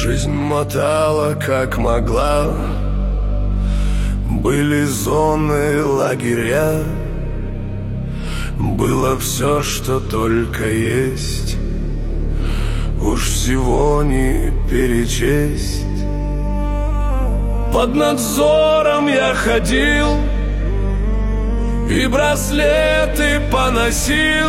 Жизнь мотала как могла. Были зоны, лагеря. Было все, что только есть. Уж всего не перечесть. Под надзором я ходил и браслеты поносил.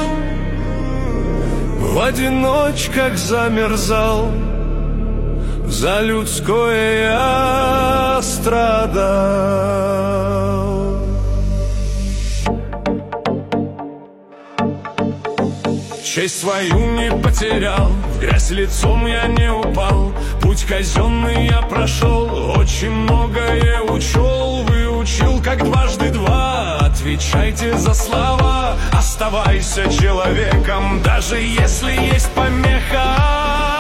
В одиночках замерзал. За людское я страдал. Честь свою не потерял, в грязь лицом я не упал. Путь казенный я прошел, очень многое учел. Выучил, как дважды два, отвечайте за слова. Оставайся человеком, даже если есть помеха.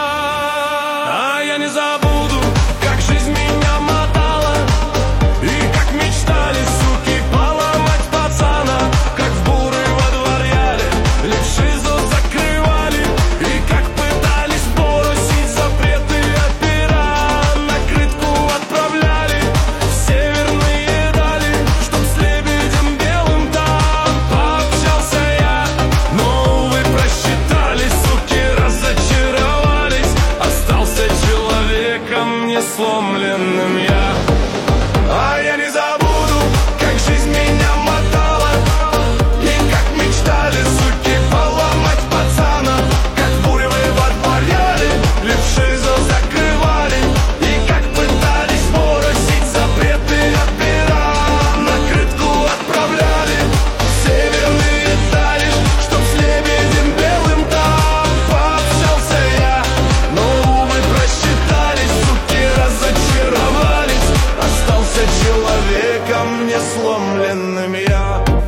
А я не забуду, как жизнь меня мотала, и как мечтали суки поломать пацана, как в буры во дворяре левши закрывали, и как пытались бросить запреты опера. Накрытку отправляли в северные дали, чтоб с лебедем белым там пообщался я. Но, увы, просчитались, суки разочаровались. Остался человеком несломленным я. А я не забуду, как жизнь меня мотала, и как мечтали суки поломать пацана, как буревы водворяли, левши закрывали, и как пытались бросить запреты опера. Накрытку отправляли в северные дали, чтоб с лебедем белым там пообщался я. Но, увы, просчитались, суки разочаровались. Остался человеком несломленным я.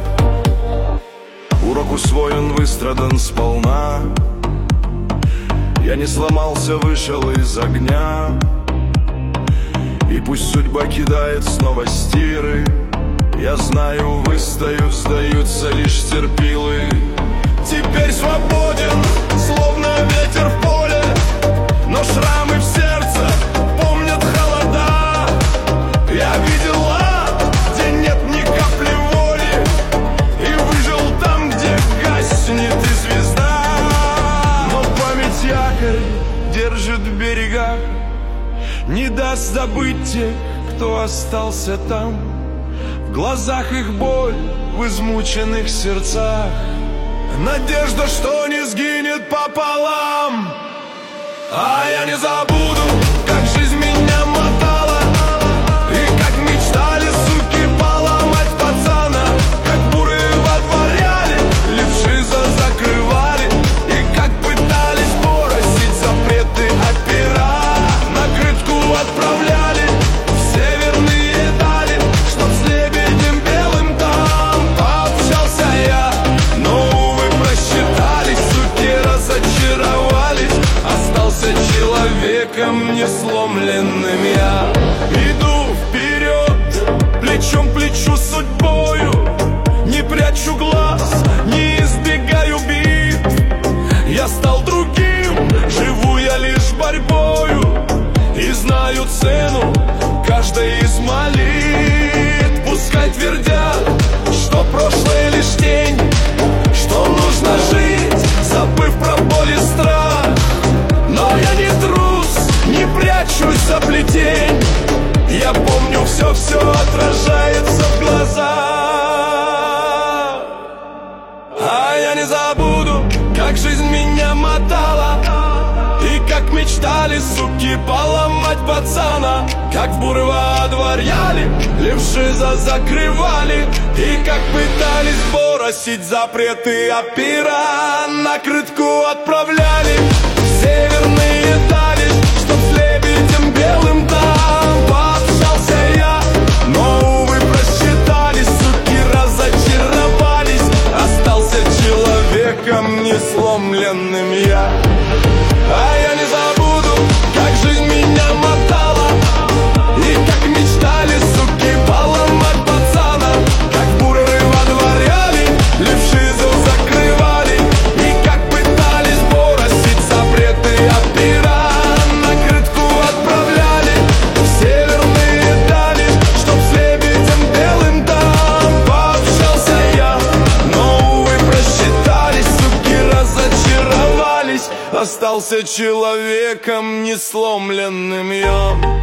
Урок усвоен, выстрадан сполна. Я не сломался, вышел из огня. И пусть судьба кидает снова стиры, я знаю, выстою, сдаются лишь терпилы. Теперь свободен, словно ветер в поле, но шрамы в сердце помнят холода. Я видел ад, где нет ни капли воли, и выжил там, где гаснет и звезда. Но память якорь держит в берегах, не даст забыть тех, кто остался там. В глазах их боль, в измученных сердцах надежда, что не сгинет пополам. А я не забуду, как жизнь меня мотала, и как мечтали суки поломать пацана, как буры водворяли, левши закрывали, и как пытались бросить запреты опера. Накрытку отправляли в северные дали, чтоб с лебедем белым там пообщался я. Но, увы, просчитались, суки разочаровались. Остался человеком несломленным я. Иду вперед, плечом к плечу с судьбою, не прячу глаз, не избегаю битв. Я стал другим, живу я лишь борьбою, и знаю цену каждой из молитв. Пускай твердят, что прошлое лишь тень, что нужно жить, забыв про боль и страх. Но я не трус, не прячусь за плетень. Я помню, все отражается в глазах. А я не забуду, как жизнь меня мотала, и как мечтали суки поломать пацана, как в буры водворяли, левши закрывали, и как пытались бросить запреты опера. Накрытку отправляли в северные дали, чтоб с лебедем белым там пообщался я. Но, увы, просчитались, суки разочаровались. Остался человеком несломленным я. А я не забуду, как жизнь меня мотала, и как мечтали суки поломать пацана, как буры водворяли, левши закрывали, и как пытались бросить запреты опера. остался человеком несломленным я.